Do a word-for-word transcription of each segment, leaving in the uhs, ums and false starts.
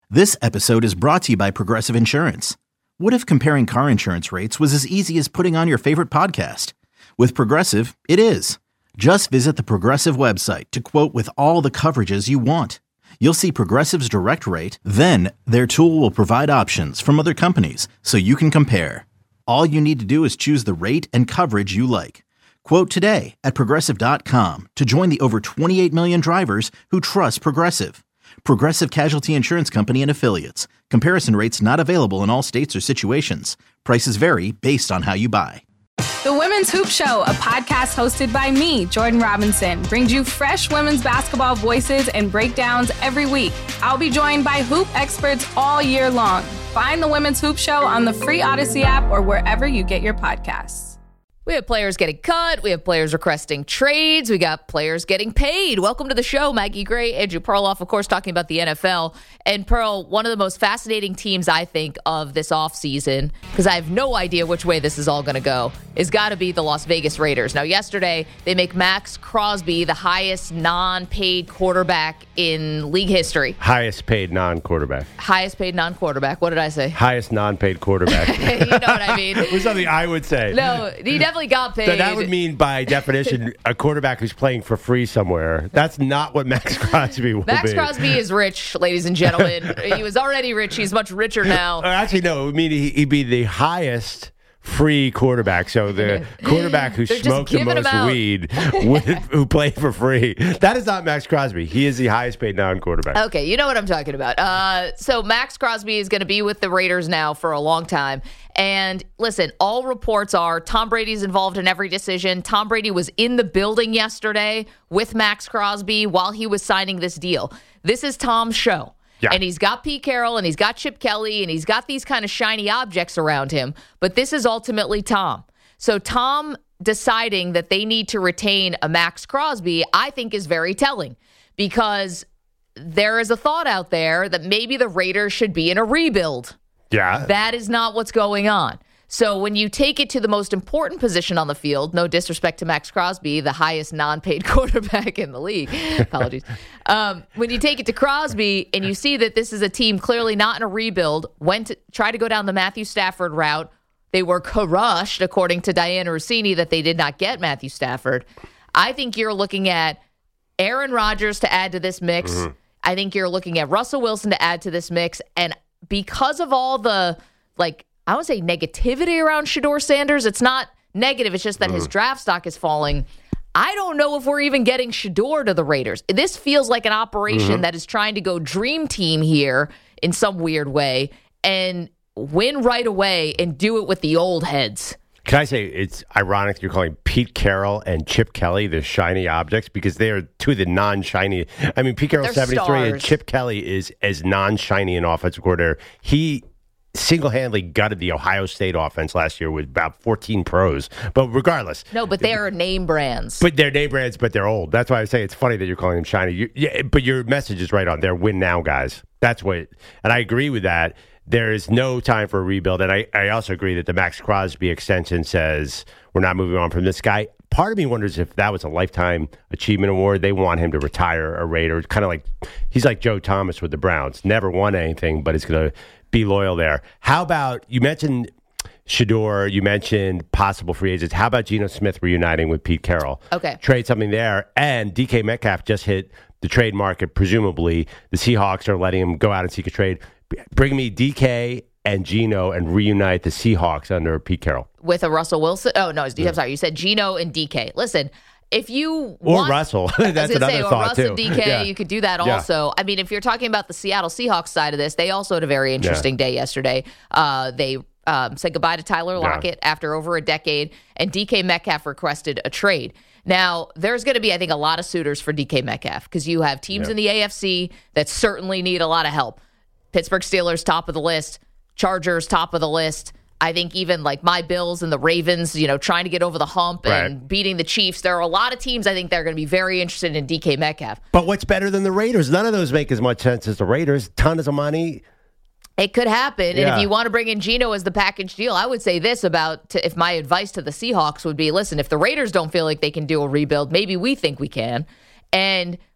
This episode is brought to you by Progressive Insurance. What if comparing car insurance rates was as easy as putting on your favorite podcast? With Progressive, it is. Just visit the Progressive website to quote with all the coverages you want. You'll see Progressive's direct rate, then their tool will provide options from other companies so you can compare. All you need to do is choose the rate and coverage you like. Quote today at progressive dot com to join the over twenty-eight million drivers who trust Progressive. Progressive Casualty Insurance Company and Affiliates. Comparison rates not available in all states or situations. Prices vary based on how you buy. The Women's Hoop Show, a podcast hosted by me, Jordan Robinson, brings you fresh women's basketball voices and breakdowns every week. I'll be joined by hoop experts all year long. Find the Women's Hoop Show on the free Odyssey app or wherever you get your podcasts. We have players getting cut. We have players requesting trades. We got players getting paid. Welcome to the show, Maggie Gray, Andrew Perloff, of course, talking about the N F L. And Pearl, one of the most fascinating teams, I think, of this offseason, because I have no idea which way this is all going to go, is got to be the Las Vegas Raiders. Now, yesterday, they make Max Crosby the highest non-paid quarterback in league history. Highest paid non-quarterback. Highest paid non-quarterback. What did I say? Highest non-paid quarterback. You know what I mean? It was something I would say. No, he definitely got paid. So that would mean, by definition, a quarterback who's playing for free somewhere. That's not what Max Crosby will Max be. Max Crosby is rich, ladies and gentlemen. He was already rich. He's much richer now. Actually, no. It would mean he'd be the highest free quarterback. So the quarterback who They're smoked the most weed, with, who played for free. That is not Max Crosby. He is the highest paid non-quarterback. Okay, you know what I'm talking about. Uh, so Max Crosby is going to be with the Raiders now for a long time. And listen, all reports are Tom Brady's involved in every decision. Tom Brady was in the building yesterday with Max Crosby while he was signing this deal. This is Tom's show. Yeah. And he's got Pete Carroll and he's got Chip Kelly and he's got these kind of shiny objects around him. But this is ultimately Tom. So Tom deciding that they need to retain a Max Crosby, I think, is very telling, because there is a thought out there that maybe the Raiders should be in a rebuild. Yeah. That is not what's going on. So when you take it to the most important position on the field, no disrespect to Max Crosby, the highest non-paid quarterback in the league. Apologies. Um, when you take it to Crosby and you see that this is a team clearly not in a rebuild, went to try to go down the Matthew Stafford route. They were crushed, according to Diana Rossini, that they did not get Matthew Stafford. I think you're looking at Aaron Rodgers to add to this mix. Mm-hmm. I think you're looking at Russell Wilson to add to this mix. And because of all the, like, I would say negativity around Shedeur Sanders, it's not negative. It's just that mm. his draft stock is falling. I don't know if we're even getting Shedeur to the Raiders. This feels like an operation mm-hmm. that is trying to go dream team here in some weird way and win right away and do it with the old heads. Can I say it's ironic you're calling Pete Carroll and Chip Kelly the shiny objects, because they are two of the non-shiny. I mean, Pete Carroll's seventy-three stars. And Chip Kelly is as non-shiny an offensive coordinator. He single-handedly gutted the Ohio State offense last year with about fourteen pros. But regardless. No, but they are name brands. But they're name brands, but they're old. That's why I say it's funny that you're calling them shiny. You, yeah, but your message is right on. They're win now guys. That's what, and I agree with that. There is no time for a rebuild. And I, I also agree that the Max Crosby extension says we're not moving on from this guy. Part of me wonders if that was a Lifetime Achievement Award. They want him to retire a Raider. Kind of like, he's like Joe Thomas with the Browns. Never won anything, but he's going to be loyal there. How about, you mentioned Shedeur, you mentioned possible free agents. How about Geno Smith reuniting with Pete Carroll? Okay. Trade something there. And D K Metcalf just hit the trade market, presumably. The Seahawks are letting him go out and seek a trade. Bring me D K and Geno and reunite the Seahawks under Pete Carroll. With a Russell Wilson? Oh, no, I'm sorry. You said Geno and D K. Listen, if you Or want, Russell. That's another say, thought, or Russell too. D K, yeah. You could do that also. Yeah. I mean, if you're talking about the Seattle Seahawks side of this, they also had a very interesting yeah. day yesterday. Uh, they um, said goodbye to Tyler Lockett yeah. after over a decade, and D K Metcalf requested a trade. Now, there's going to be, I think, a lot of suitors for D K Metcalf, because you have teams yeah. in the A F C that certainly need a lot of help. Pittsburgh Steelers, top of the list. Chargers, top of the list. I think even like my Bills and the Ravens, you know, trying to get over the hump and right. beating the Chiefs. There are a lot of teams I think that are going to be very interested in D K Metcalf. But what's better than the Raiders? None of those make as much sense as the Raiders. Tons of money. It could happen. Yeah. And if you want to bring in Geno as the package deal, I would say this about to, if my advice to the Seahawks would be, listen, if the Raiders don't feel like they can do a rebuild, maybe we think we can. And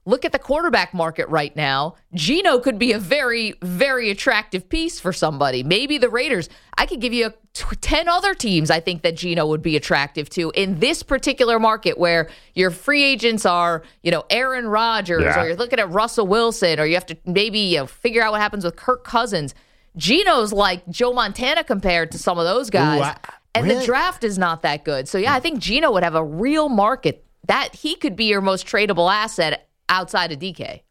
look at the quarterback market right now. Geno could be a very, very attractive piece for somebody. Maybe the Raiders. I could give you ten other teams I think that Geno would be attractive to in this particular market where your free agents are, you know, Aaron Rodgers, yeah. or you're looking at Russell Wilson, or you have to maybe you know, figure out what happens with Kirk Cousins. Geno's like Joe Montana compared to some of those guys. Ooh, I, and really? the draft is not that good. So, yeah, I think Geno would have a real market. That he could be your most tradable asset outside of D K.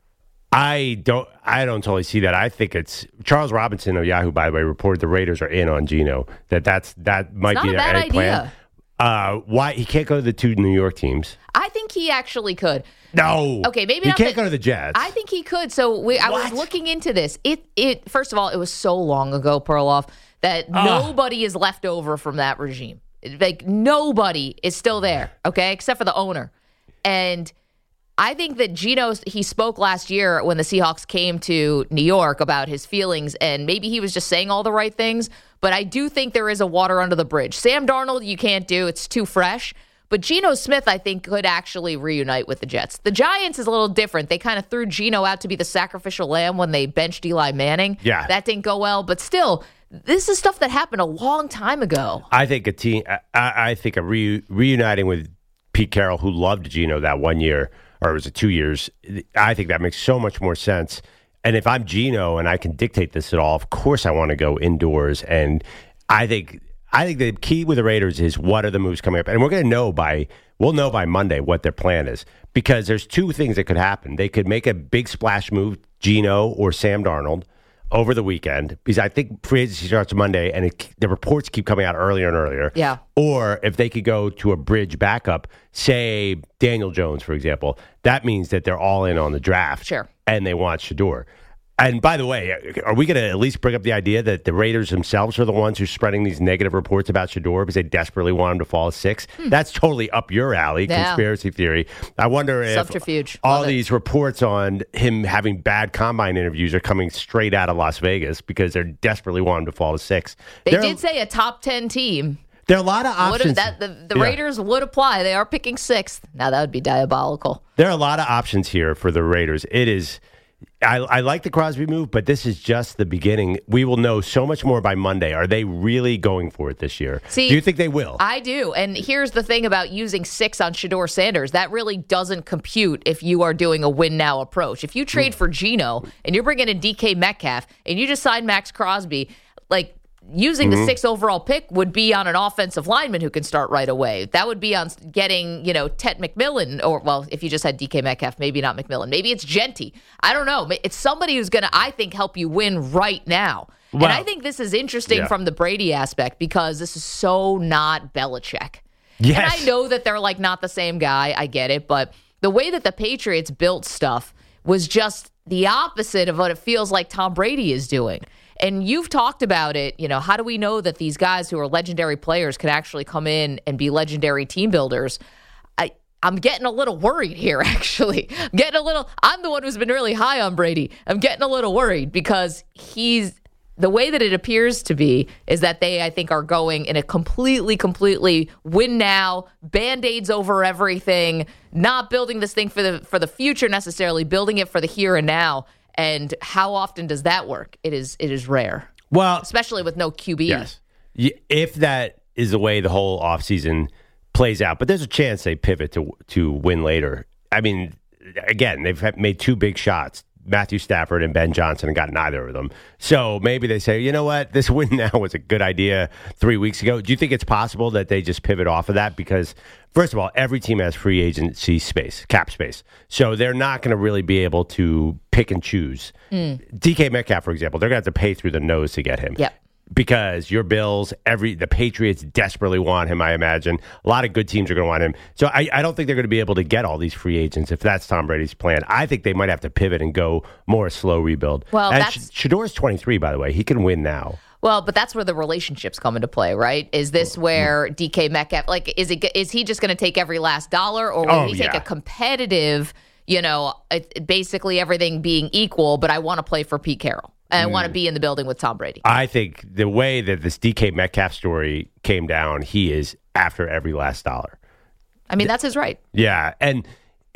I don't I don't totally see that. I think it's Charles Robinson of Yahoo, by the way, reported the Raiders are in on Geno. That that's that might it's be not their a bad egg plan. idea. Uh, why he can't go to the two New York teams? I think he actually could. No. Okay, maybe he not can't the- go to the Jets. I think he could. So we, I was What? looking into this. It it first of all, it was so long ago, Perloff, that nobody is left over from that regime. Like nobody is still there, okay, except for the owner. And I think that Geno, he spoke last year when the Seahawks came to New York about his feelings, and maybe he was just saying all the right things, but I do think there is a water under the bridge. Sam Darnold, you can't do. It's too fresh. But Geno Smith, I think, could actually reunite with the Jets. The Giants is a little different. They kind of threw Geno out to be the sacrificial lamb when they benched Eli Manning. Yeah. That didn't go well, but still, this is stuff that happened a long time ago. I think a team. I, I think a re, reuniting with Pete Carroll, who loved Geno that one year, or was it two years? I think that makes so much more sense. And if I'm Geno and I can dictate this at all, of course I want to go indoors. And I think I think the key with the Raiders is what are the moves coming up, and we're going to know by we'll know by Monday what their plan is, because there's two things that could happen. They could make a big splash move, Geno or Sam Darnold, over the weekend, because I think free agency starts Monday, and it, the reports keep coming out earlier and earlier. Yeah. Or if they could go to a bridge backup, say Daniel Jones, for example, that means that they're all in on the draft. Sure. And they want Shador. And by the way, are we going to at least bring up the idea that the Raiders themselves are the ones who are spreading these negative reports about Shador because they desperately want him to fall six? Hmm. That's totally up your alley, yeah. conspiracy theory. I wonder if Subterfuge. all Love these it. reports on him having bad combine interviews are coming straight out of Las Vegas because they're desperately want him to fall to six. They there did are, say a top ten team. There are a lot of options. That, the the Yeah. Raiders would apply. They are picking sixth. Now, that would be diabolical. There are a lot of options here for the Raiders. It is... I, I like the Crosby move, but this is just the beginning. We will know so much more by Monday. Are they really going for it this year? See, do you think they will? I do. And here's the thing about using six on Shador Sanders. That really doesn't compute if you are doing a win-now approach. If you trade for Geno and you're bringing in D K Metcalf and you just sign Max Crosby, like, using Mm-hmm. the sixth overall pick would be on an offensive lineman who can start right away. That would be on getting, you know, Tet McMillan, or, well, if you just had D K Metcalf, maybe not McMillan. Maybe it's Genty. I don't know. It's somebody who's going to, I think, help you win right now. Well, and I think this is interesting yeah. from the Brady aspect because this is so not Belichick. Yes. And I know that they're, like, not the same guy. I get it. But the way that the Patriots built stuff was just the opposite of what it feels like Tom Brady is doing. And you've talked about it, you know, how do we know that these guys who are legendary players can actually come in and be legendary team builders? I, I'm getting a little worried here, actually. I'm getting a little, I'm the one who's been really high on Brady. I'm getting a little worried because he's, the way that it appears to be is that they, I think, are going in a completely, completely win now, Band-Aids over everything, not building this thing for the for the future necessarily, building it for the here and now. And how often does that work? It is it is rare. Well, Especially with no Q B. yes. Y- If that is the way the whole offseason plays out, but there's a chance they pivot to to win later. I mean, again, they've had- made two big shots, Matthew Stafford and Ben Johnson, and got neither of them. So maybe they say, you know what, this win now was a good idea three weeks ago. Do you think it's possible that they just pivot off of that? Because, first of all, every team has free agency space, cap space. So they're not going to really be able to pick and choose. Mm. D K Metcalf, for example, they're going to have to pay through the nose to get him. Yep. Because your Bills, every the Patriots desperately want him, I imagine. A lot of good teams are going to want him. So I, I don't think they're going to be able to get all these free agents if that's Tom Brady's plan. I think they might have to pivot and go more slow rebuild. Well, and that's- Sh- Shador's twenty-three, by the way. He can win now. Well, but that's where the relationships come into play, right? Is this where D K Metcalf, like, is it is he just going to take every last dollar, or will Oh, he take yeah. a competitive, you know, it, basically everything being equal, but I want to play for Pete Carroll and I want to be in the building with Tom Brady? I think the way that this D K Metcalf story came down, he is after every last dollar. I mean, that's his right. Yeah, and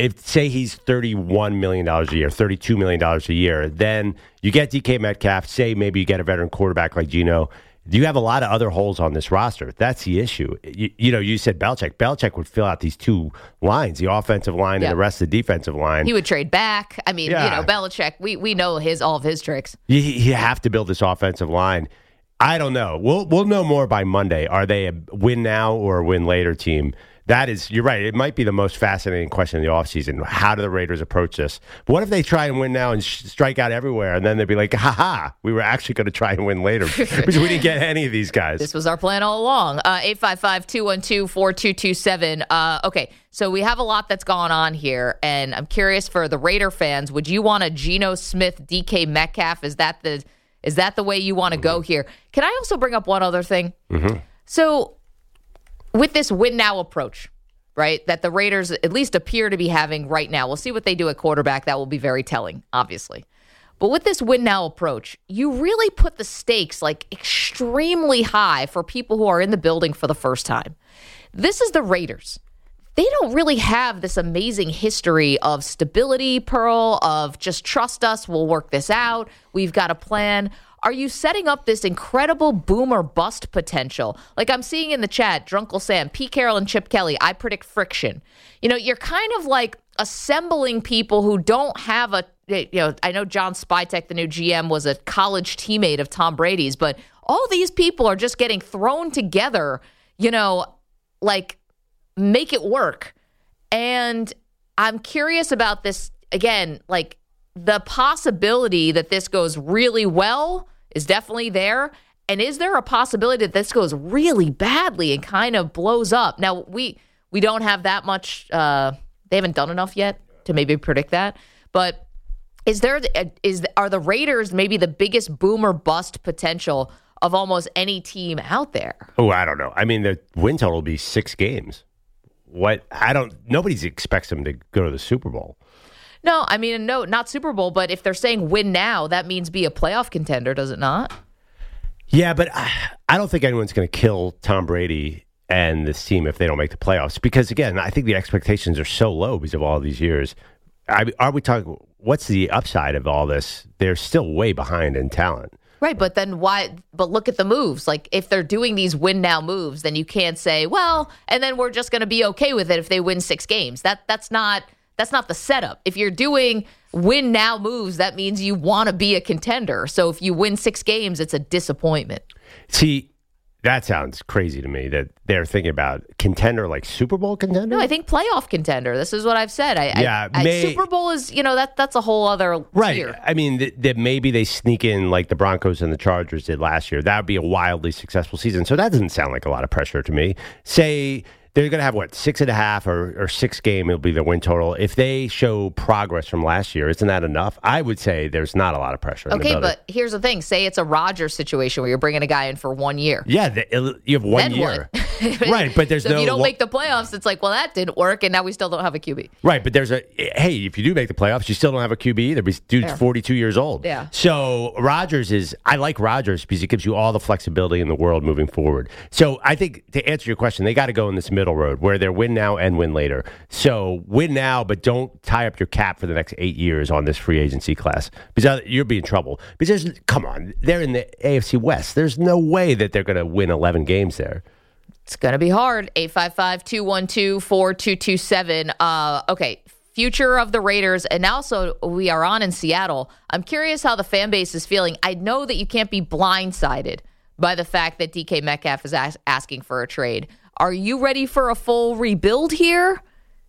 if say he's thirty-one million dollars a year, thirty-two million dollars a year, then you get D K Metcalf, say maybe you get a veteran quarterback like Geno. You have a lot of other holes on this roster. That's the issue. You, you know, you said Belichick. Belichick would fill out these two lines, the offensive line yep. and the rest of the defensive line. He would trade back. I mean, yeah. you know, Belichick, we we know his all of his tricks. You, you have to build this offensive line. I don't know. We'll we'll know more by Monday. Are they a win now or a win later team? That is, you're right. It might be the most fascinating question in the offseason. How do the Raiders approach this? But what if they try and win now and sh- strike out everywhere, and then they'd be like, ha ha, we were actually going to try and win later because we didn't get any of these guys. This was our plan all along. Uh, eight five five, two one two, four two two seven. Uh, okay, so we have a lot that's gone on here, and I'm curious for the Raider fans, would you want a Geno Smith, D K Metcalf? Is that the, is that the way you want to mm-hmm. go here? Can I also bring up one other thing? Mm-hmm. So with this win now approach, right, that the Raiders at least appear to be having right now, we'll see what they do at quarterback. That will be very telling, obviously. But with this win now approach, you really put the stakes like extremely high for people who are in the building for the first time. This is the Raiders. They don't really have this amazing history of stability, Pearl, of just trust us, we'll work this out, we've got a plan. Are you setting up this incredible boom or bust potential? Like I'm seeing in the chat, Drunkle Sam, Pete Carroll, and Chip Kelly, I predict friction. You know, you're kind of like assembling people who don't have a, you know, I know John Spytek, the new G M, was a college teammate of Tom Brady's, but all these people are just getting thrown together, you know, like make it work. And I'm curious about this, again, like the possibility that this goes really well is definitely there. And is there a possibility that this goes really badly and kind of blows up? Now, we we don't have that much, uh, they haven't done enough yet to maybe predict that. But is there, is are the Raiders maybe the biggest boom or bust potential of almost any team out there? Oh, I don't know. I mean, the win total will be six games. What? I don't, nobody expects them to go to the Super Bowl. No, I mean, no, not Super Bowl, but if they're saying win now, that means be a playoff contender, does it not? Yeah, but I, I don't think anyone's going to kill Tom Brady and this team if they don't make the playoffs. Because, again, I think the expectations are so low because of all these years. I, are we talking, what's the upside of all this? They're still way behind in talent. Right, but then why? But look at the moves. Like, if they're doing these win now moves, then you can't say, well, and then we're just going to be okay with it if they win six games. That That's not... That's not the setup. If you're doing win now moves, that means you want to be a contender. So if you win six games, it's a disappointment. See, that sounds crazy to me that they're thinking about contender like Super Bowl contender. No, I think playoff contender. This is what I've said. I, yeah, I, may, I, Super Bowl is, you know, that that's a whole other right. tier. I mean, that th- maybe they sneak in like the Broncos and the Chargers did last year. That would be a wildly successful season. So that doesn't sound like a lot of pressure to me. Say they're going to have, what, six and a half or, or six game, it'll be the win total. If they show progress from last year, isn't that enough? I would say there's not a lot of pressure. Okay, but here's the thing. Say it's a Rodgers situation where you're bringing a guy in for one year. Yeah, the, you have one then year. Right, but there's so no... if you don't one, make the playoffs, it's like, well, that didn't work, and now we still don't have a Q B. Right, but there's a... Hey, if you do make the playoffs, you still don't have a Q B either. Because dude's yeah. forty-two years old. Yeah. So Rodgers is... I like Rodgers because he gives you all the flexibility in the world moving forward. So I think, to answer your question, they got to go in this middle road where they're win now and win later. So win now, but don't tie up your cap for the next eight years on this free agency class because you'll be in trouble. Because, come on, they're in the A F C West. There's no way that they're going to win eleven games there. It's going to be hard. eight five five, two one two, four two two seven. Uh, okay, future of the Raiders. And also, we are on in Seattle. I'm curious how the fan base is feeling. I know that you can't be blindsided by the fact that D K Metcalf is as- asking for a trade. Are you ready for a full rebuild here?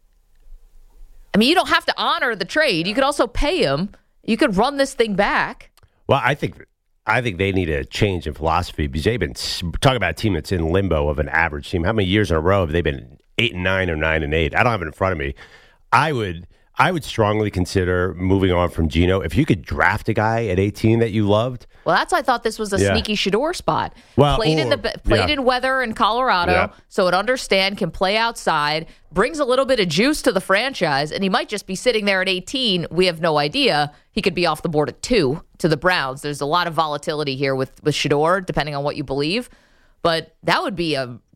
I mean, you don't have to honor the trade. You could also pay him. You could run this thing back. Well, I think... I think they need a change in philosophy because they've been talking about a team that's in limbo of an average team. How many years in a row have they been eight and nine or nine and eight? I don't have it in front of me. I would, I would strongly consider moving on from Geno. If you could draft a guy at eighteen that you loved. Well, that's why I thought this was a yeah. sneaky Shador spot. Well, played or, in the played yeah. in weather in Colorado, yeah. so it understand can play outside. Brings a little bit of juice to the franchise, and he might just be sitting there at eighteen. We have no idea. He could be off the board at two to the Browns. There's a lot of volatility here with, with Shador, depending on what you believe. But that would be a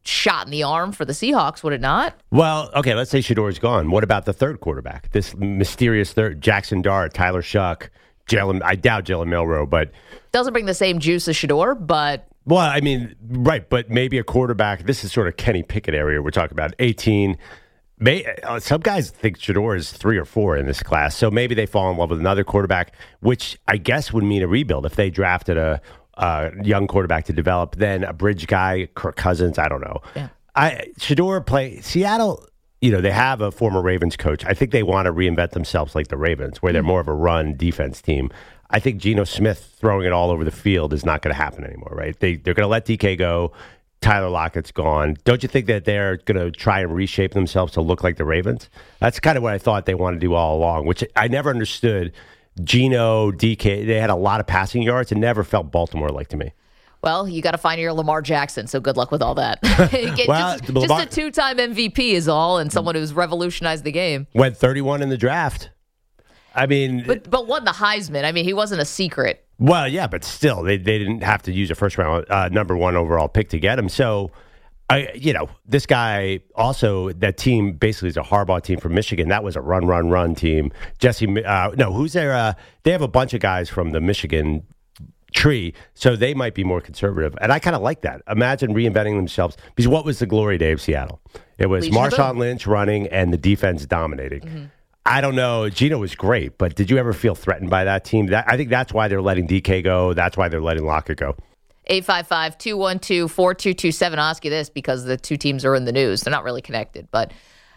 shot in the arm for the Seahawks, would it not? Well, okay, let's say Shedor's gone. What about the third quarterback? This mysterious third, Jackson Dart, Tyler Shuck, Jalen, I doubt Jalen Milroe, but... Doesn't bring the same juice as Shedeur, but... Well, I mean, right, but maybe a quarterback, this is sort of Kenny Pickett area we're talking about, eighteen. May, uh, some guys think Shedeur is three or four in this class, so maybe they fall in love with another quarterback, which I guess would mean a rebuild. If they drafted a, a young quarterback to develop, then a bridge guy, Kirk Cousins, I don't know. Yeah. I Shedeur play Seattle, you know, they have a former Ravens coach. I think they want to reinvent themselves like the Ravens, where they're more of a run defense team. I think Geno Smith throwing it all over the field is not going to happen anymore, right? They, they're going to let D K go. Tyler Lockett's gone. Don't you think that they're going to try and reshape themselves to look like the Ravens? That's kind of what I thought they wanted to do all along, which I never understood. Geno, D K, they had a lot of passing yards and never felt Baltimore-like to me. Well, you got to find your Lamar Jackson, so good luck with all that. Get, well, just, Lamar, just a two-time M V P is all, and someone who's revolutionized the game. Went thirty-one in the draft. I mean... But, but won the Heisman. I mean, he wasn't a secret. Well, yeah, but still, they, they didn't have to use a first-round uh, number one overall pick to get him. So, I, you know, this guy also, that team basically is a Harbaugh team from Michigan. That was a run, run, run team. Jesse, uh, no, who's there? Uh, they have a bunch of guys from the Michigan tree, so they might be more conservative. And I kind of like that. Imagine reinventing themselves. Because what was the glory day of Seattle? It was Legion Marshawn Lynch running and the defense dominating. Mm-hmm. I don't know. Geno was great, but did you ever feel threatened by that team? That, I think that's why they're letting D K go. That's why they're letting Lockett go. eight five five, two one two, four two two seven. I'll ask you this because the two teams are in the news. They're not really connected, but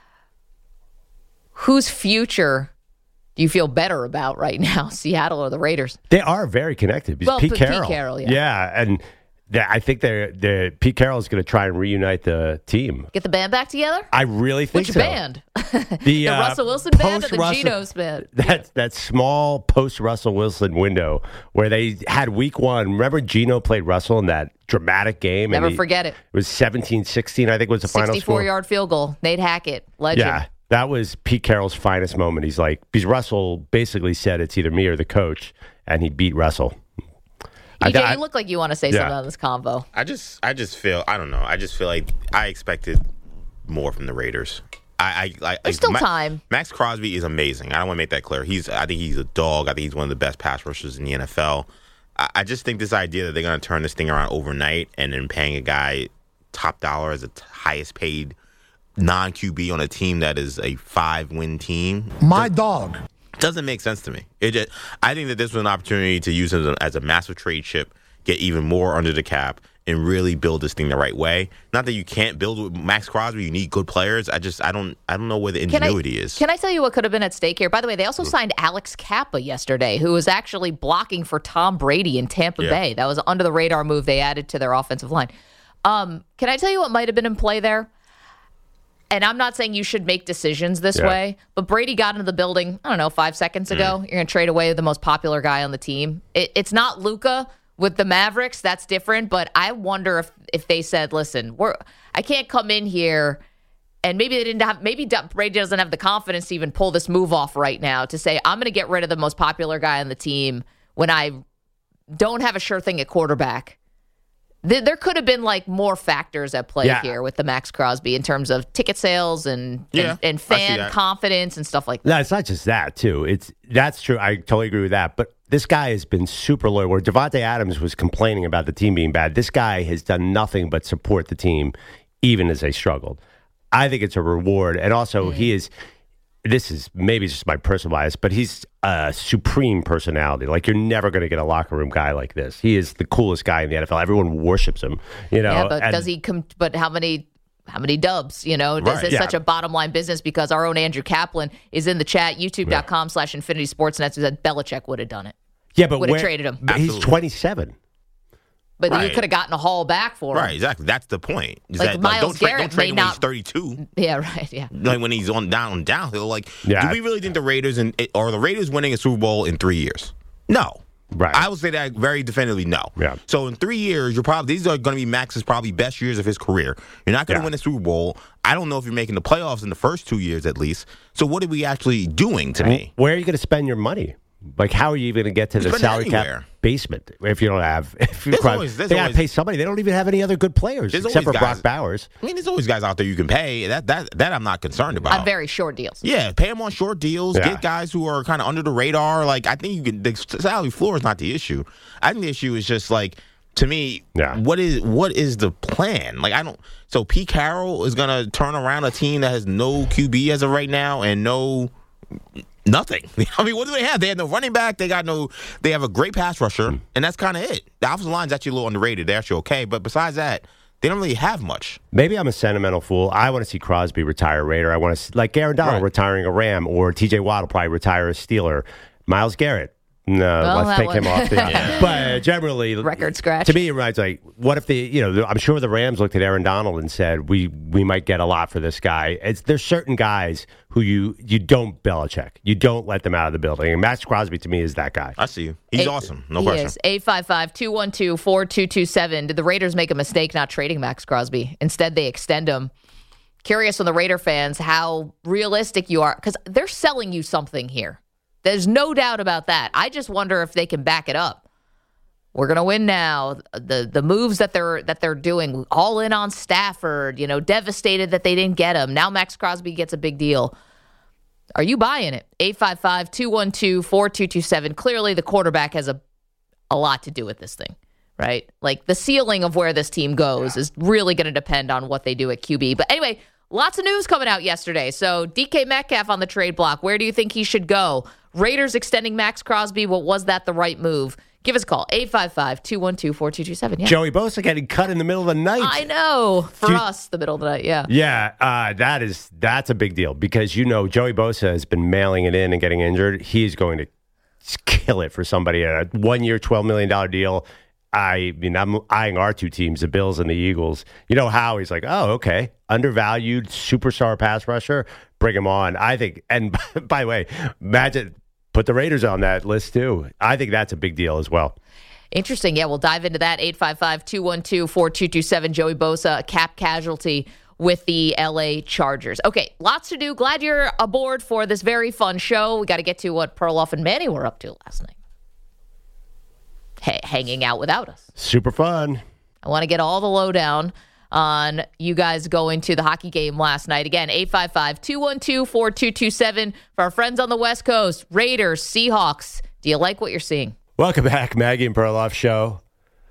whose future do you feel better about right now, Seattle or the Raiders? They are very connected. Well, Pete Pete Carroll. Carroll, yeah. Yeah, and they, I think they're, they're, Pete Carroll is going to try and reunite the team. Get the band back together? I really think Which so. band? The, the uh, Russell Wilson band or the post-Russell- Geno's band? That, that small post-Russell Wilson window where they had week one. Remember Geno played Russell in that dramatic game? Never and he, forget it. It was seventeen sixteen, I think was the final score. sixty-four-yard field goal. Nate Hackett, legend. Yeah, that was Pete Carroll's finest moment. He's like, because Russell basically said it's either me or the coach, and he beat Russell. E J, I, you look like you want to say yeah. something on this convo. I just, I just feel, I don't know. I just feel like I expected more from the Raiders. I, I, I There's still Ma- time. Max Crosby is amazing. I don't want to make that clear. He's, I think he's a dog. I think he's one of the best pass rushers in the N F L. I, I just think this idea that they're going to turn this thing around overnight and then paying a guy top dollar as the t- highest paid non-Q B on a team that is a five-win team. My dog. Doesn't make sense to me. It just, I think that this was an opportunity to use him as a, as a massive trade chip, get even more under the cap, and really build this thing the right way. Not that you can't build with Max Crosby. You need good players. I just, I don't, I don't know where the ingenuity can I, is. Can I tell you what could have been at stake here? By the way, they also signed Alex Kappa yesterday, who was actually blocking for Tom Brady in Tampa Yeah. Bay. That was an under the radar move they added to their offensive line. Um, can I tell you what might have been in play there? And I'm not saying you should make decisions this Yeah. way, but Brady got into the building, I don't know, five seconds ago. You're going to trade away the most popular guy on the team. It, it's not Luka with the Mavericks. That's different. But I wonder if if they said, listen, we're I can't come in here. And maybe they didn't have, maybe Brady doesn't have the confidence to even pull this move off right now to say, I'm going to get rid of the most popular guy on the team when I don't have a sure thing at quarterback. There could have been like more factors at play Yeah. here with the Max Crosby in terms of ticket sales and Yeah, and, and I see fan that. confidence and stuff like that. No, it's not just that, too. It's That's true. I totally agree with that. But this guy has been super loyal. Where Devontae Adams was complaining about the team being bad, this guy has done nothing but support the team, even as they struggled. I think it's a reward. And also, he is, this is maybe just my personal bias, but he's a supreme personality. Like, you're never going to get a locker room guy like this. He is the coolest guy in the N F L. Everyone worships him. You know, Yeah, but and- does he come? But how many? How many dubs? You know, Right, is it yeah. such a bottom line business? Because our own Andrew Kaplan is in the chat, youtube.com slash Infinity Sportsnet, who said Belichick would have done it. yeah, but would've where- traded him. but He's Absolutely. twenty-seven. But you Right. could have gotten a haul back for him. Right, exactly. That's the point. Is Like that, Myles don't, tra- Garrett don't trade may him when not- he's thirty-two. Yeah, right. Yeah. Like when he's on down downhill. Like, Yeah. do we really think the Raiders and are the Raiders winning a Super Bowl in three years? No. Right. I would say that very definitively no. Yeah. So in three years, you're probably these are going to be Max's probably best years of his career. You're not going to Yeah. win a Super Bowl. I don't know if you're making the playoffs in the first two years at least. So what are we actually doing to me? Where are you going to spend your money? Like, how are you even going to get to He's the been salary anywhere. cap basement if you don't have? If you There's Crosby, always- there's they got to always- pay somebody. They don't even have any other good players There's except for always Brock guys- Bowers. I mean, there's always guys out there you can pay. That that that I'm not concerned about. On very short deals. Yeah, pay them on short deals. Yeah. Get guys who are kind of under the radar. Like, I think you can. The salary floor is not the issue. I think the issue is just like, to me, Yeah. what is what is the plan? Like, I don't. So Pete Carroll is gonna turn around a team that has no Q B as of right now and no nothing. I mean, what do they have? They have no running back. They got no. They have a great pass rusher, and that's kind of it. The offensive line's actually a little underrated. They're actually okay, but besides that, they don't really have much. Maybe I'm a sentimental fool. I want to see Crosby retire a Raider. I want to see, like Aaron Donald Right. retiring a Ram, or T J Watt will probably retire a Steeler. Myles Garrett. No, Well, let's that take one- him off the. Yeah. But generally, Record scratch. To me, it reminds like, what if the you know? I'm sure the Rams looked at Aaron Donald and said, "We we might get a lot for this guy." It's there's certain guys who you you don't Belichick, you don't let them out of the building, and Max Crosby to me is that guy. I see you. He's Eight- awesome. No he question. is. eight five five, two one two, four two two seven. Did the Raiders make a mistake not trading Max Crosby? Instead, they extend him. Curious from the Raider fans how realistic you are, because they're selling you something here. There's no doubt about that. I just wonder if they can back it up. We're gonna win now. The the moves that they're that they're doing, all in on Stafford. You know, devastated that they didn't get him. Now Max Crosby gets a big deal. Are you buying it? eight five five, two one two, four two two seven. Clearly, the quarterback has a a lot to do with this thing, right? Like, the ceiling of where this team goes is really going to depend on what they do at Q B. But anyway, lots of news coming out yesterday. So D K Metcalf on the trade block. Where do you think he should go? Raiders extending Max Crosby. Well, was that the right move? Give us a call. eight five five, two one two, four two two seven. Yeah. Joey Bosa getting cut in the middle of the night. I know. For Do you- us, the middle of the night, yeah. Yeah, uh, that is that's a big deal because you know Joey Bosa has been mailing it in and getting injured. He's going to kill it for somebody at a one-year, twelve million dollars deal. I mean, I'm eyeing our two teams, the Bills and the Eagles. You know how he's like, oh, okay, undervalued superstar pass rusher, bring him on. I think, and by the way, imagine put the Raiders on that list too. I think that's a big deal as well. Interesting. Yeah, we'll dive into that. eight five five, two one two, four two two seven. Joey Bosa, a cap casualty with the L A Chargers. Okay, lots to do. Glad you're aboard for this very fun show. We got to get to what Perloff and Manny were up to last night. Hey, hanging out without us. Super fun. I want to get all the lowdown on you guys going to the hockey game last night. Again, eight five five, two one two, four two two seven. For our friends on the West Coast, Raiders, Seahawks. Do you like what you're seeing? Welcome back, Maggie and Perloff Show.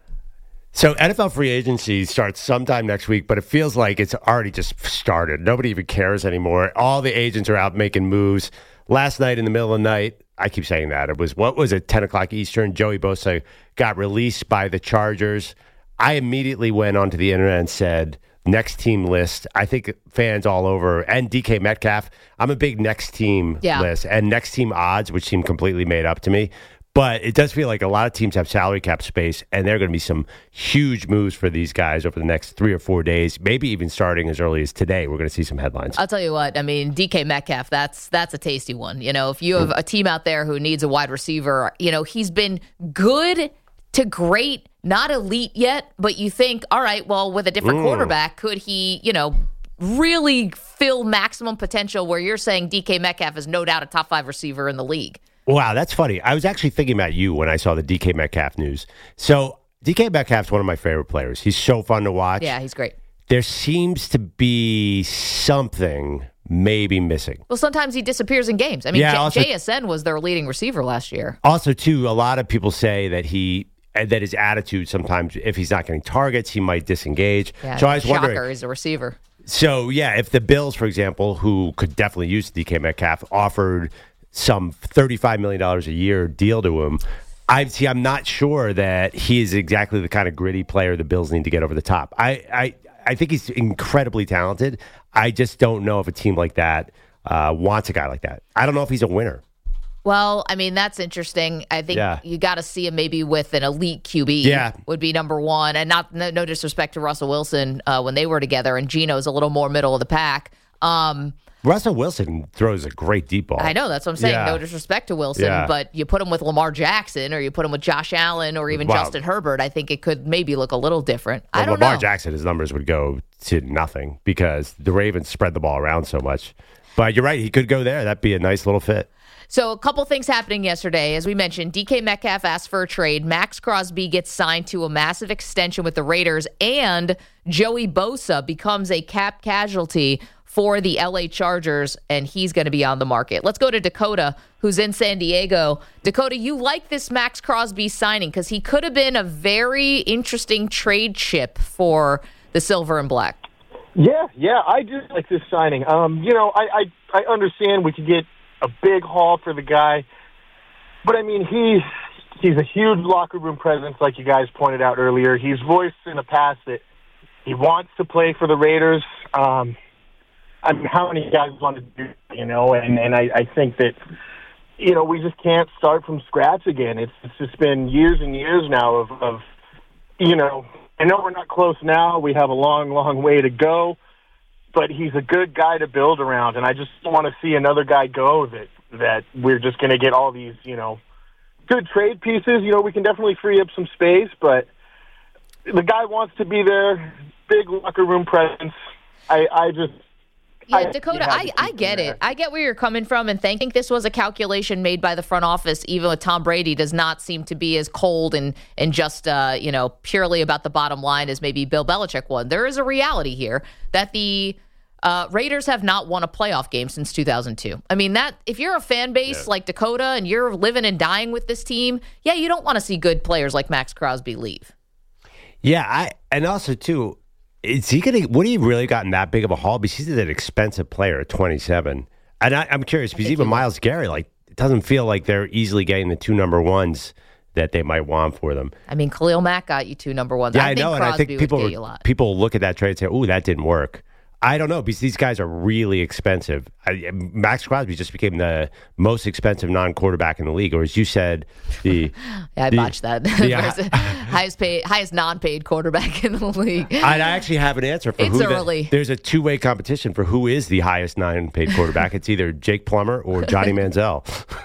So N F L free agency starts sometime next week, but it feels like it's already just started. Nobody even cares anymore. All the agents are out making moves. Last night in the middle of the night, I keep saying that, it was, what was it, ten o'clock Eastern, Joey Bosa got released by the Chargers. I immediately went onto the internet and said, next team list. I think fans all over, and D K Metcalf, I'm a big next team Yeah. list, and next team odds, which seem completely made up to me. But it does feel like a lot of teams have salary cap space, and there are going to be some huge moves for these guys over the next three or four days, maybe even starting as early as today. We're going to see some headlines. I'll tell you what. I mean, D K Metcalf, that's that's a tasty one. You know, if you have a team out there who needs a wide receiver, you know, he's been good to great, not elite yet, but you think, all right, well, with a different Mm. quarterback, could he, you know, really fill maximum potential where you're saying D K Metcalf is no doubt a top five receiver in the league? Wow, that's funny. I was actually thinking about you when I saw the D K Metcalf news. So D K Metcalf's one of my favorite players. He's so fun to watch. Yeah, he's great. There seems to be something maybe missing. Well, sometimes he disappears in games. I mean, Yeah, J- also- J S N was their leading receiver last year. Also, too, a lot of people say that he that his attitude sometimes, if he's not getting targets, he might disengage. Yeah, so I was shocker wondering. is a receiver. So yeah, if the Bills, for example, who could definitely use D K Metcalf, offered some thirty-five million dollars a year deal to him, I see. I'm not sure that he is exactly the kind of gritty player the Bills need to get over the top. I I, I think he's incredibly talented. I just don't know if a team like that uh, wants a guy like that. I don't know if he's a winner. Well, I mean, that's interesting. I think Yeah. you got to see him maybe with an elite Q B. Yeah. Would be number one. And not no, no disrespect to Russell Wilson uh, when they were together, and Geno's a little more middle of the pack. Um, Russell Wilson throws a great deep ball. I know, that's what I'm saying. Yeah. No disrespect to Wilson, Yeah. but you put him with Lamar Jackson or you put him with Josh Allen or even Wow. Justin Herbert, I think it could maybe look a little different. I Well, don't Lamar know. Jackson, his numbers would go to nothing because the Ravens spread the ball around so much. But you're right, he could go there. That'd be a nice little fit. So a couple things happening yesterday. As we mentioned, D K Metcalf asked for a trade. Max Crosby gets signed to a massive extension with the Raiders, and Joey Bosa becomes a cap casualty for the L A Chargers, and he's going to be on the market. Let's go to Dakota, who's in San Diego. Dakota, you like this Max Crosby signing because he could have been a very interesting trade chip for the Silver and Black. Yeah, yeah, I do like this signing. Um, you know, I, I, I understand we could get a big haul for the guy, but I mean, he's he's a huge locker room presence, like you guys pointed out earlier. He's voiced in the past that he wants to play for the Raiders. Um, I mean, how many guys want to do that, you know? And and I, I think that, you know, we just can't start from scratch again. It's it's just been years and years now of, of you know, I know we're not close now. We have a long, long way to go. But he's a good guy to build around, and I just don't want to see another guy go that that we're just going to get all these, you know, good trade pieces. You know, we can definitely free up some space, but the guy wants to be there, big locker room presence. I, I just... Yeah, I, Dakota, I, I get it. I get where you're coming from, and think this was a calculation made by the front office, even with Tom Brady, does not seem to be as cold and, and just, uh, you know, purely about the bottom line as maybe Bill Belichick was. There is a reality here that the uh, Raiders have not won a playoff game since two thousand two. I mean, that if you're a fan base yeah. like Dakota and you're living and dying with this team, yeah, you don't want to see good players like Max Crosby leave. Yeah, I and also, too, is he going to, would he really gotten that big of a haul? Because he's an expensive player at twenty-seven. And I, I'm curious, because even Myles Garrett, like, it doesn't feel like they're easily getting the two number ones that they might want for them. I mean, Khalil Mack got you two number ones. Yeah, I, I think know, Crosby and I think people, would get you a lot. people look at that trade and say, ooh, that didn't work. I don't know, because these guys are really expensive. I, Max Crosby just became the most expensive non-quarterback in the league, or as you said, the yeah, I the, botched that. The, uh, highest paid, highest non-paid quarterback in the league. I actually have an answer for it's who. early. The, there's a two-way competition for who is the highest non-paid quarterback. It's either Jake Plummer or Johnny Manziel.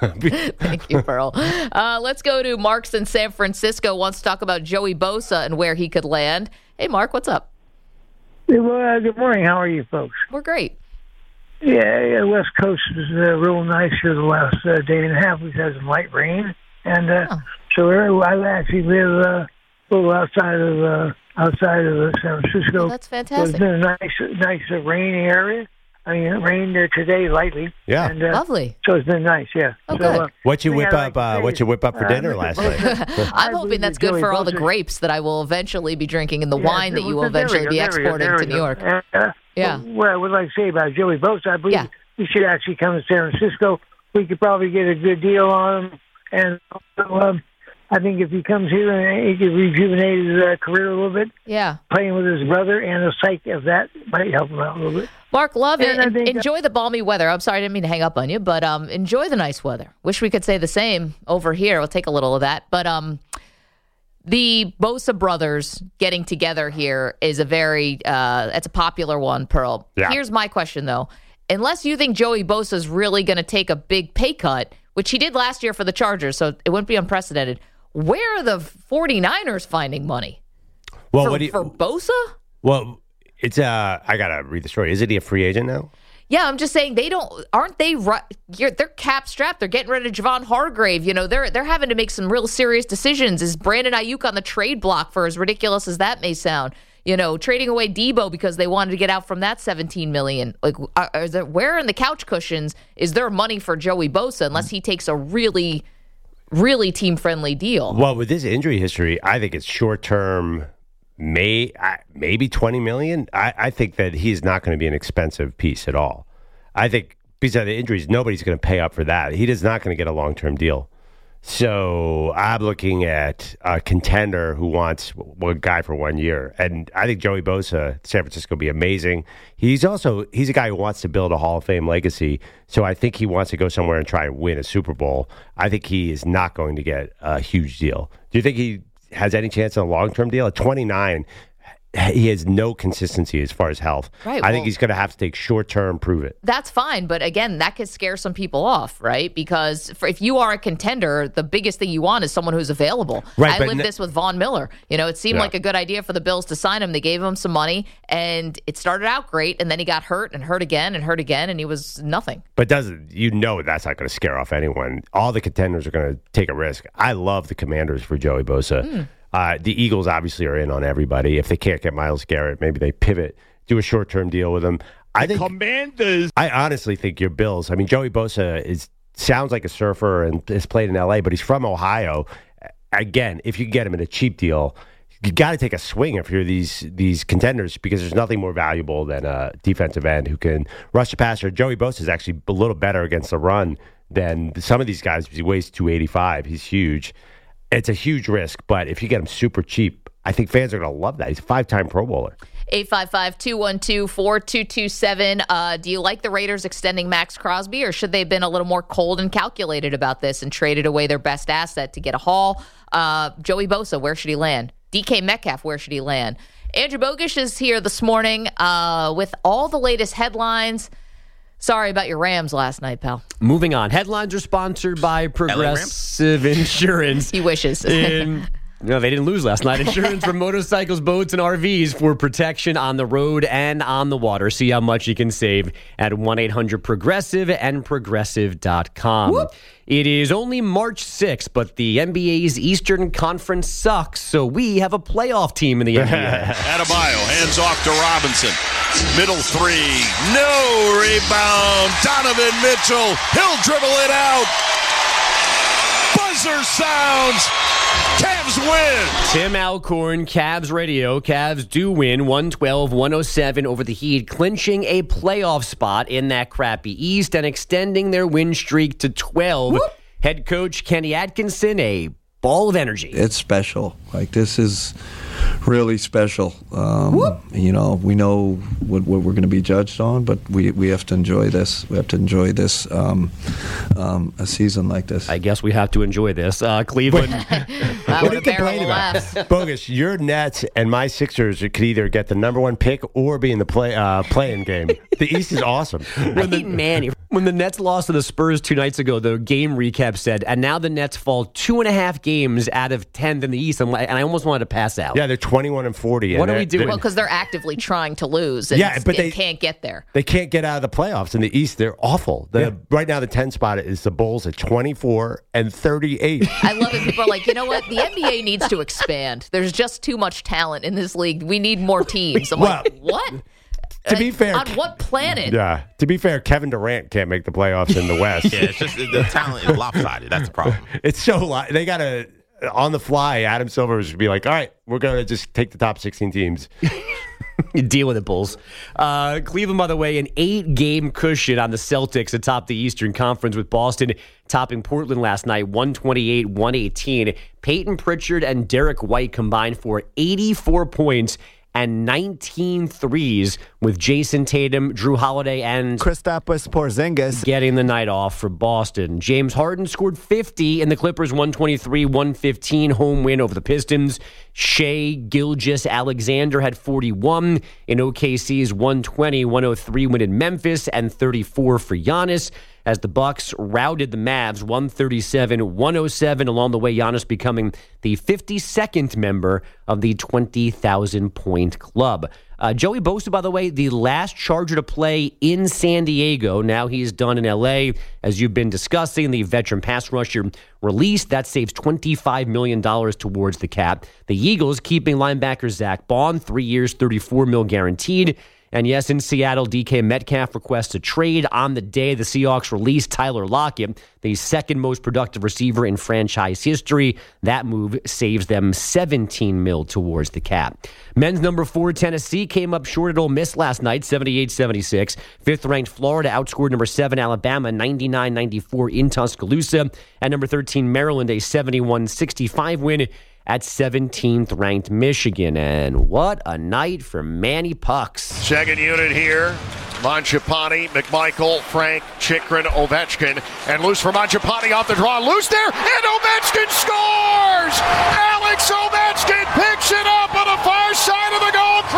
Thank you, Pearl. Uh, let's go to Mark's in San Francisco. Wants to talk about Joey Bosa and where he could land. Hey, Mark, what's up? Well, uh, good morning. How are you folks? We're great. Yeah, yeah West Coast is uh, real nice here the last uh, day and a half. We've had some light rain. And uh, oh. so I actually live uh, a little outside of uh, outside of uh, San Francisco. Oh, that's fantastic. So it's been a nice, nice uh, rainy area. I mean, it rained there today lightly. Yeah. And, uh, lovely. So it's been nice, yeah. Oh, so, good. Uh, what you whip like up? Uh, what you whip up for uh, dinner last night? I'm hoping that's good for all the grapes that I will eventually be drinking and the yeah, wine that you will eventually be exporting to New York. Uh, uh, yeah. What I would like to say about Joey Bosa, I believe yeah. he should actually come to San Francisco. We could probably get a good deal on him. And also, um, I think if he comes here and he could rejuvenate his uh, career a little bit, yeah, playing with his brother and the psyche of that might help him out a little bit. Mark, love it. And en- enjoy the balmy weather. I'm sorry, I didn't mean to hang up on you, but um, enjoy the nice weather. Wish we could say the same over here. We'll take a little of that. But um, the Bosa brothers getting together here is a very, uh, it's a popular one, Pearl. Yeah. Here's my question, though. Unless you think Joey Bosa is really going to take a big pay cut, which he did last year for the Chargers, so it wouldn't be unprecedented, where are the 49ers finding money? Well, for, what do you, for Bosa? Well, it's uh, I gotta read the story. Isn't he a free agent now? Yeah, I'm just saying they don't. Aren't they? You're, they're cap strapped. They're getting rid of Javon Hargrave. You know, they're they're having to make some real serious decisions. Is Brandon Ayuk on the trade block for as ridiculous as that may sound? You know, trading away Debo because they wanted to get out from that seventeen million dollars. Like, are, are there, where in the couch cushions is there money for Joey Bosa unless he takes a really, really team friendly deal? Well, with his injury history, I think it's short term. May maybe twenty million. I, I think that he's not going to be an expensive piece at all. I think because of the injuries, nobody's going to pay up for that. He is not going to get a long term deal. So I'm looking at a contender who wants one guy for one year, and I think Joey Bosa, San Francisco, will be amazing. He's also he's a guy who wants to build a Hall of Fame legacy. So I think he wants to go somewhere and try and win a Super Bowl. I think he is not going to get a huge deal. Do you think he has any chance of a long-term deal? At twenty-nine, he has no consistency as far as health. Right, I well, think he's going to have to take short term, prove it. That's fine, but again, that could scare some people off, right? Because for, if you are a contender, the biggest thing you want is someone who's available. Right, I lived n- this with Von Miller. You know, it seemed Yeah. like a good idea for the Bills to sign him. They gave him some money, and it started out great, and then he got hurt and hurt again and hurt again, and he was nothing. But doesn't you know that's not going to scare off anyone? All the contenders are going to take a risk. I love the Commanders for Joey Bosa. Mm. Uh, the Eagles obviously are in on everybody. If they can't get Myles Garrett, maybe they pivot, do a short term deal with him. I think Commanders. I honestly think your Bills. I mean, Joey Bosa is sounds like a surfer and has played in L A, but he's from Ohio. Again, if you get him in a cheap deal, you got to take a swing if you're these these contenders because there's nothing more valuable than a defensive end who can rush the passer. Joey Bosa is actually a little better against the run than some of these guys. He weighs two eighty-five. He's huge. It's a huge risk, but if you get him super cheap, I think fans are going to love that. He's a five-time Pro Bowler. eight five five, two one two, four two two seven. Uh, do you like the Raiders extending Max Crosby, or should they have been a little more cold and calculated about this and traded away their best asset to get a haul? Uh, Joey Bosa, where should he land? D K Metcalf, where should he land? Andrew Bogish is here this morning uh, with all the latest headlines. Sorry about your Rams last night, pal. Moving on. Headlines are sponsored by Progressive Insurance. He wishes. In, no, they didn't lose last night. Insurance for motorcycles, boats, and R Vs for protection on the road and on the water. See how much you can save at one eight hundred progressive and progressive dot com. Whoop. It is only March sixth, but the N B A's Eastern Conference sucks, so we have a playoff team in the N B A. Adebayo hands off to Robinson. Middle three. No rebound. Donovan Mitchell. He'll dribble it out. Buzzer sounds. Cavs win. Tim Alcorn, Cavs Radio. Cavs do win one twelve one oh seven over the Heat, clinching a playoff spot in that crappy East and extending their win streak to twelve. Whoop. Head coach Kenny Atkinson, a ball of energy. It's special. Like, this is really special. Um, you know, we know what, what we're going to be judged on, but we, we have to enjoy this. We have to enjoy this, um, um, a season like this. I guess we have to enjoy this. Uh, Cleveland. What are you complaining about? Bogus, your Nets and my Sixers could either get the number one pick or be in the play uh, play-in game. The East is awesome. I hate Manny. When the Nets lost to the Spurs two nights ago, the game recap said, and now the Nets fall two and a half games out of tenth in the East. I'm like, and I almost wanted to pass out. Yeah, they're twenty-one and forty. What are we doing? Well, because they're actively trying to lose and, yeah, but they can't get there. They can't get out of the playoffs in the East. They're awful. The, yeah. Right now, the ten spot is the Bulls at twenty-four and thirty-eight. I love it. People are like, you know what? The N B A needs to expand. There's just too much talent in this league. We need more teams. I'm well, like, what? To be fair, on what planet? Yeah. To be fair, Kevin Durant can't make the playoffs in the West. Yeah, it's just the talent is lopsided. That's the problem. It's so li- they got to on the fly. Adam Silver was be like, all right, we're going to just take the top sixteen teams. Deal with it, Bulls. Uh, Cleveland, by the way, an eight-game cushion on the Celtics atop the Eastern Conference, with Boston topping Portland last night, one twenty-eight one eighteen. Peyton Pritchard and Derek White combined for eighty-four points and nineteen threes, with Jason Tatum, Drew Holiday, and Kristaps Porzingis getting the night off for Boston. James Harden scored fifty in the Clippers' one twenty-three one fifteen home win over the Pistons. Shai Gilgeous-Alexander had forty-one in O K C's one twenty one oh three win in Memphis, and thirty-four for Giannis, as the Bucks routed the Mavs one thirty-seven one oh seven. Along the way, Giannis becoming the fifty-second member of the twenty thousand point club. Uh, Joey Bosa, by the way, the last Charger to play in San Diego. Now he's done in L A, as you've been discussing. The veteran pass rusher released. That saves twenty-five million dollars towards the cap. The Eagles keeping linebacker Zach Bond, three years, thirty-four mil guaranteed. And yes, in Seattle, D K Metcalf requests a trade. On the day, the Seahawks released Tyler Lockett, the second most productive receiver in franchise history. That move saves them seventeen mil towards the cap. Men's number four, Tennessee, came up short at Ole Miss last night, seventy-eight seventy-six. Fifth-ranked Florida outscored number seven, Alabama, ninety-nine ninety-four in Tuscaloosa. And number thirteen, Maryland, a seventy-one sixty-five win at seventeenth-ranked Michigan. And what a night for Manny Pucks. Second unit here. Mangiapane, McMichael, Frank, Chikrin, Ovechkin. And loose for Mangiapane off the draw. Loose there, and Ovechkin scores! Alex Ovechkin picks it up on the far side of the goal.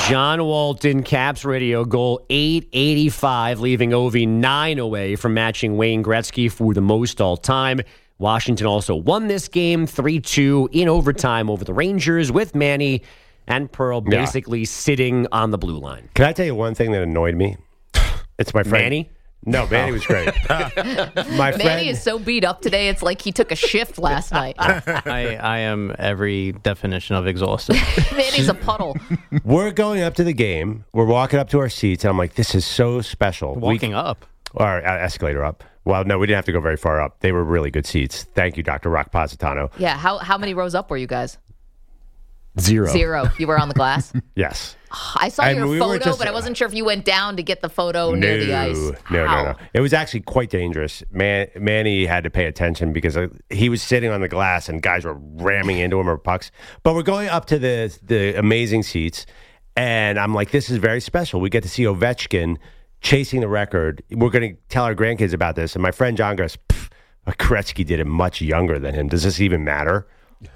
John Walton, Caps Radio, goal eight eighty-five, leaving Ovi nine away from matching Wayne Gretzky for the most all-time. Washington also won this game three two in overtime over the Rangers with Manny and Pearl basically yeah. sitting on the blue line. Can I tell you one thing that annoyed me? It's my friend. Manny? No, Manny was great. My friend, Manny is so beat up today, it's like he took a shift last night. I, I am every definition of exhausted. Manny's a puddle. We're going up to the game. We're walking up to our seats, and I'm like, this is so special. Walking we, up? Or uh, escalator up. Well, no, we didn't have to go very far up. They were really good seats. Thank you, Doctor Rock Positano. Yeah, how how many rows up were you guys? Zero. Zero. You were on the glass? Yes. I saw and your we photo, just, but I wasn't sure if you went down to get the photo no, near the ice. No, How? no, no. It was actually quite dangerous. Man, Manny had to pay attention because uh, he was sitting on the glass and guys were ramming into him or pucks. But we're going up to the the amazing seats, and I'm like, this is very special. We get to see Ovechkin chasing the record. We're going to tell our grandkids about this. And my friend John goes, Gretzky did it much younger than him. Does this even matter?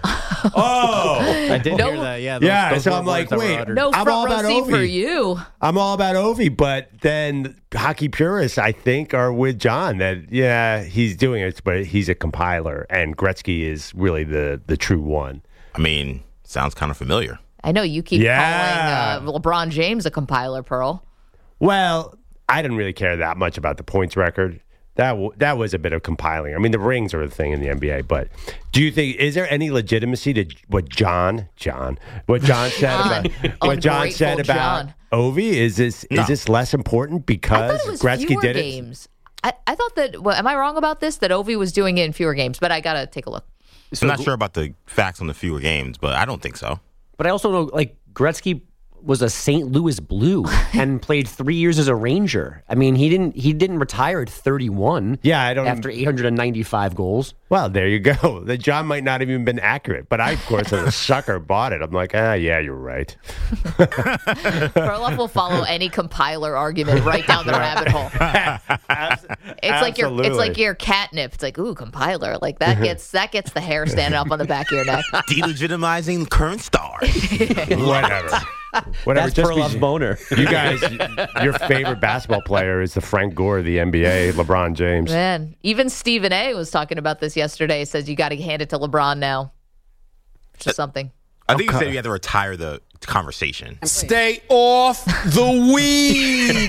Oh, I did no, hear that. Yeah, those, yeah. those So I'm like, wait, no I'm front all row about seat Ovi. for you. I'm all about Ovi, but then hockey purists, I think, are with John that yeah, he's doing it, but he's a compiler, and Gretzky is really the the true one. I mean, sounds kind of familiar. I know you keep Yeah. calling uh, LeBron James a compiler, Pearl. Well, I didn't really care that much about the points record. That w- that was a bit of compiling. I mean, the rings are a thing in the N B A, but do you think is there any legitimacy to what John John what John said John. about what John said Ungrateful about John. Ovi? Is this No. is this less important I because thought it was Gretzky fewer did it? games. I, I thought that, well, am I wrong about this? That Ovi was doing it in fewer games, but I got to take a look. I'm not sure about the facts on the fewer games, but I don't think so. But I also know, like, Gretzky was a Saint Louis Blue and played three years as a Ranger. I mean, he didn't he didn't retire at thirty-one. Yeah, I don't. After eight hundred ninety-five goals. Well, there you go. The John might not have even been accurate, but I, of course, as a sucker, bought it. I'm like, ah, yeah, you're right. Perloff will follow any compiler argument right down the rabbit hole. It's like your it's like your catnip. It's like, ooh, compiler. Like that gets that gets the hair standing up on the back of your neck. Delegitimizing current stars. Whatever. Whatever. That's just Perloff's be- boner. You guys, your favorite basketball player is the Frank Gore of the N B A, LeBron James. Man, even Stephen A. was talking about this yesterday. Says you got to hand it to LeBron now. Which is something. I think you said you had to retire the conversation. Stay off the weed.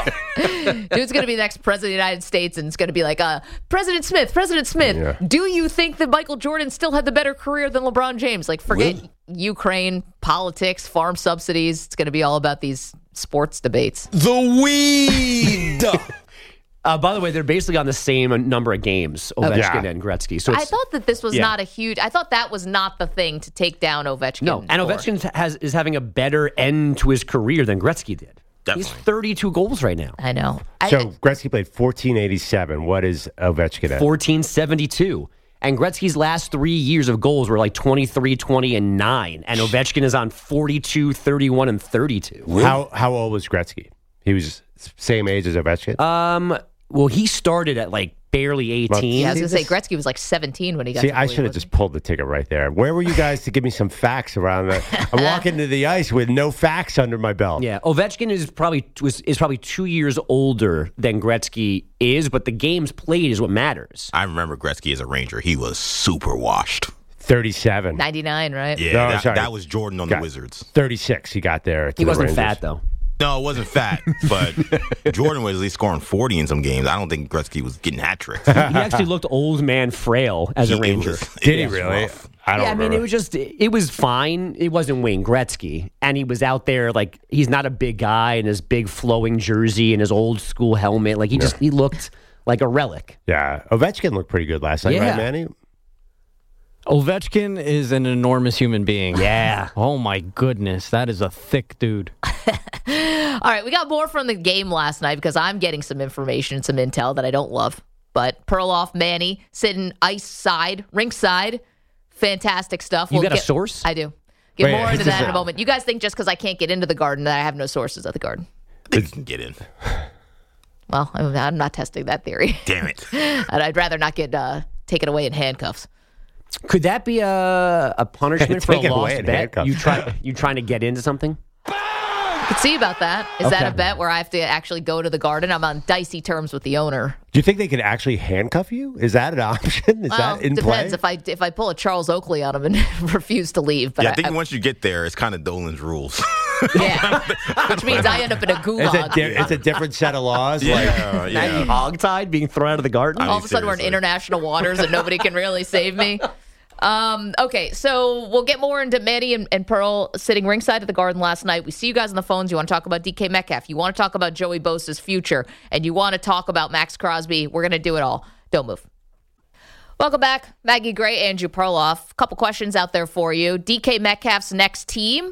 Dude's going to be the next president of the United States, and it's going to be like, uh, President Smith, President Smith, Yeah. do you think that Michael Jordan still had the better career than LeBron James? Like, forget Ukraine, politics, farm subsidies. It's going to be all about these sports debates. The weed. Uh, by the way, they're basically on the same number of games, Ovechkin Yeah. and Gretzky. So I it's, thought that this was yeah. not a huge. I thought that was not the thing to take down Ovechkin. no, and for. Ovechkin has is having a better end to his career than Gretzky did. Definitely. He's thirty-two goals right now. I know. So I, Gretzky played fourteen eighty-seven. What is Ovechkin at? fourteen seventy-two. And Gretzky's last three years of goals were like twenty-three, twenty, and nine. And Ovechkin is on forty-two, thirty-one, and thirty-two. How how old was Gretzky? He was same age as Ovechkin? Um, well, he started at like barely eighteen. yeah, I was going to say Gretzky was like seventeen when he got. See, to I the league, should have wasn't just pulled the ticket right there. Where were you guys to give me some facts around that? I'm walking to the ice with no facts under my belt. Yeah, Ovechkin is probably was, is probably two years older than Gretzky is, but the games played is what matters. I remember Gretzky as a Ranger. He was super washed. thirty-seven. ninety-nine, right? Yeah, No, that, sorry. that was Jordan on Got- the Wizards. thirty-six he got there. to He the wasn't Rangers. fat though. No, it wasn't fat, but Jordan was at least scoring forty in some games. I don't think Gretzky was getting hat tricks. He actually looked old man frail as a It Ranger. was- it Did he was really? rough. I don't Yeah, I mean, remember. it was just, it was fine. It wasn't Wayne Gretzky. And he was out there, like, he's not a big guy in his big flowing jersey and his old school helmet. Like, he just, he looked like a relic. Yeah, Ovechkin looked pretty good last night, Yeah. right, Manny? Ovechkin is an enormous human being. Yeah. Oh my goodness, that is a thick dude. All right, we got more from the game last night because I'm getting some information, some intel that I don't love. But Perloff, Manny, sitting ice side, rink side, fantastic stuff. You We'll got a get- source? I do. Get Wait, more into this that is in a a- moment. You guys think just because I can't get into the garden that I have no sources at the garden? They can get in. Well, I'm I'm not testing that theory. Damn it. And I'd rather not get uh, taken away in handcuffs. Could that be a, a punishment for a Take it away lost in bet? handcuffs. You try, you trying to get into something? Could see about that. Is Okay. that a bet where I have to actually go to the Garden? I'm on dicey terms with the owner. Do you think they could actually handcuff you? Is that an option? Is Well, that in depends play? if I if I pull a Charles Oakley on him and refuse to leave. But yeah, I, I think I- once you get there, it's kind of Dolan's rules. yeah, which means I end up in a It's a, gulag. di- it's a different set of laws. Yeah, like, yeah. Now you hogtied, being thrown out of the garden. I mean, All of a sudden, we're in seriously. international waters and nobody can really save me. Um, okay, so we'll get more into Manny and, and Pearl sitting ringside at the Garden last night. We see you guys on the phones. You want to talk about D K Metcalf. You want to talk about Joey Bosa's future. And you want to talk about Max Crosby. We're going to do it all. Don't move. Welcome back. Maggie Gray, Andrew Perloff. A couple questions out there for you. D K Metcalf's next team.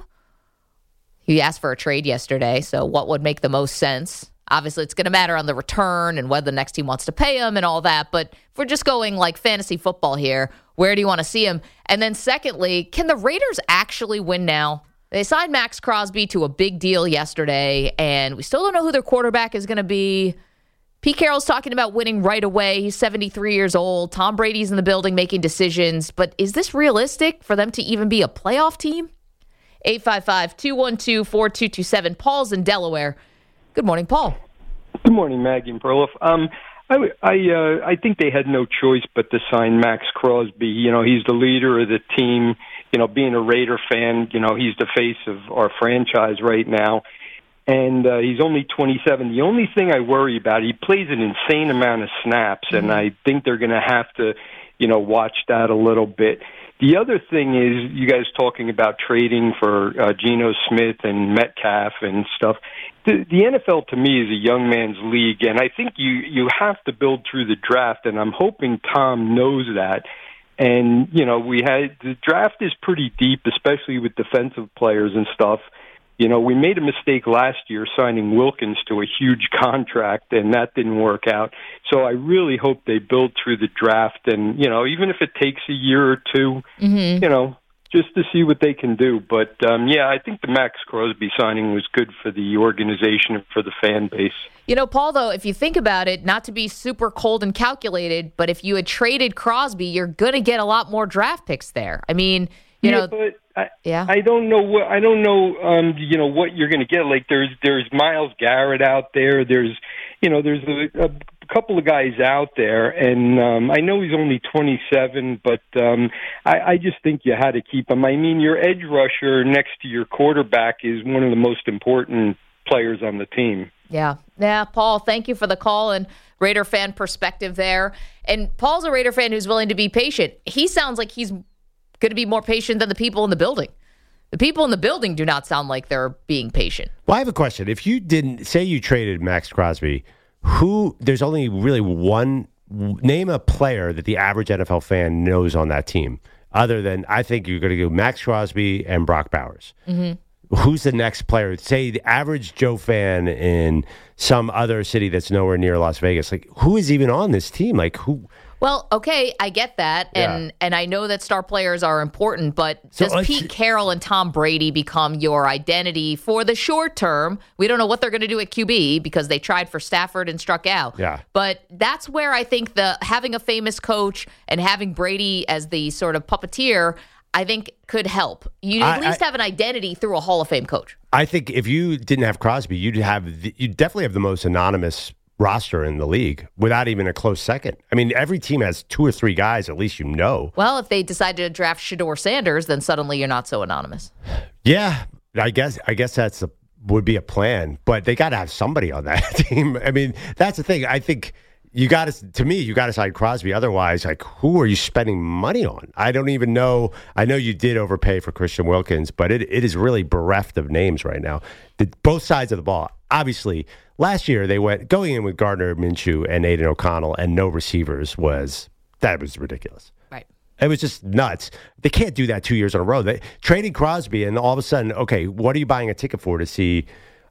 He asked for a trade yesterday, so what would make the most sense? Obviously, it's going to matter on the return and whether the next team wants to pay him and all that. But if we're just going like fantasy football here, where do you want to see him? And then secondly, can the Raiders actually win now? They signed Max Crosby to a big deal yesterday, and we still don't know who their quarterback is going to be. Pete Carroll's talking about winning right away. He's seventy-three years old. Tom Brady's in the building making decisions. But is this realistic for them to even be a playoff team? eight five five, two one two, four two two seven. Paul's in Delaware. Good morning, Paul. Good morning, Maggie and Perloff. Um, I I, uh, I think they had no choice but to sign Max Crosby. You know, he's the leader of the team. You know, being a Raider fan, you know, he's the face of our franchise right now. And uh, he's only twenty-seven. The only thing I worry about, he plays an insane amount of snaps, mm-hmm. and I think they're going to have to, you know, watch that a little bit. The other thing is, you guys talking about trading for uh, Geno Smith and Metcalf and stuff. The, the N F L, to me, is a young man's league, and I think you, you have to build through the draft, and I'm hoping Tom knows that. And, you know, we had the draft is pretty deep, especially with defensive players and stuff. You know, we made a mistake last year signing Wilkins to a huge contract, and that didn't work out. So I really hope they build through the draft, and, you know, even if it takes a year or two, mm-hmm. you know, just to see what they can do. But, um, yeah, I think the Max Crosby signing was good for the organization and for the fan base. You know, Paul, though, if you think about it, not to be super cold and calculated, but if you had traded Crosby, you're going to get a lot more draft picks there. I mean, you yeah, know, but I, yeah. I don't know what I don't know. Um, you know what you're going to get. Like there's there's Myles Garrett out there. There's you know there's a, a couple of guys out there, and um, I know he's only twenty-seven, but um, I, I just think you had to keep him. I mean, your edge rusher next to your quarterback is one of the most important players on the team. Yeah. Yeah, Paul, thank you for the call and Raider fan perspective there. And Paul's a Raider fan who's willing to be patient. He sounds like he's going to be more patient than the people in the building. The people in the building do not sound like they're being patient. Well, I have a question. If you didn't, say you traded Max Crosby, who, there's only really one, name a player that the average N F L fan knows on that team, other than, I think you're going to go Max Crosby and Brock Bowers. Mm-hmm. Who's the next player? Say the average Joe fan in some other city that's nowhere near Las Vegas. Like, who is even on this team? Like, who? Well, okay, I get that, and yeah. and I know that star players are important, but So does let's- Pete Carroll and Tom Brady become your identity for the short term? We don't know what they're going to do at Q B because they tried for Stafford and struck out. Yeah. But that's where I think the having a famous coach and having Brady as the sort of puppeteer, I think could help. You at I- least I- have an identity through a Hall of Fame coach. I think if you didn't have Crosby, you'd have the, you'd definitely have the most anonymous roster in the league without even a close second. I mean, every team has two or three guys, at least you know. Well, if they decide to draft Shedeur Sanders, then suddenly you're not so anonymous. Yeah, I guess I guess that's a, would be a plan, but they got to have somebody on that team. I mean, that's the thing. I think you got to, to me, you got to sign Crosby. Otherwise, like, who are you spending money on? I don't even know. I know you did overpay for Christian Wilkins, but it, it is really bereft of names right now. The, both sides of the ball. Obviously, last year they went going in with Gardner Minshew and Aiden O'Connell and no receivers was that was ridiculous. Right. It was just nuts. They can't do that two years in a row. They trading Crosby and all of a sudden, okay, what are you buying a ticket for to see?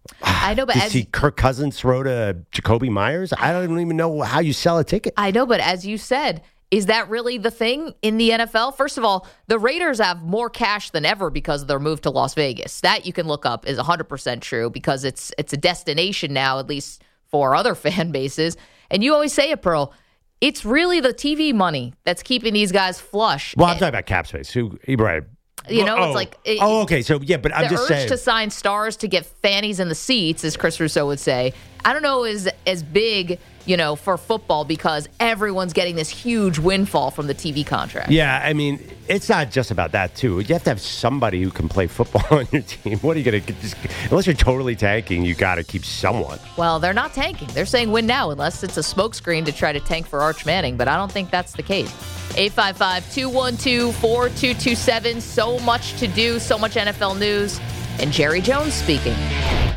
I know, but to as see Kirk Cousins throw to Jacoby Myers? I don't even know how you sell a ticket. I know, but as you said, is that really the thing in the N F L? First of all, the Raiders have more cash than ever because of their move to Las Vegas. That you can look up is one hundred percent true because it's it's a destination now, at least for other fan bases. And you always say it, Pearl, it's really the T V money that's keeping these guys flush. Well, I'm talking about cap space. Who, right? You know, oh, it's like it, oh, okay. So yeah, but I'm the just urge saying to sign stars to get fannies in the seats, as Chris Russo would say. I don't know is as big, you know, for football because everyone's getting this huge windfall from the T V contract. Yeah, I mean, it's not just about that too. You have to have somebody who can play football on your team. What are you going to just unless you're totally tanking? You got to keep someone. Well, they're not tanking. They're saying win now, unless it's a smokescreen to try to tank for Arch Manning. But I don't think that's the case. eight five five, two one two, four two two seven. So much to do, so much N F L news. And Jerry Jones speaking.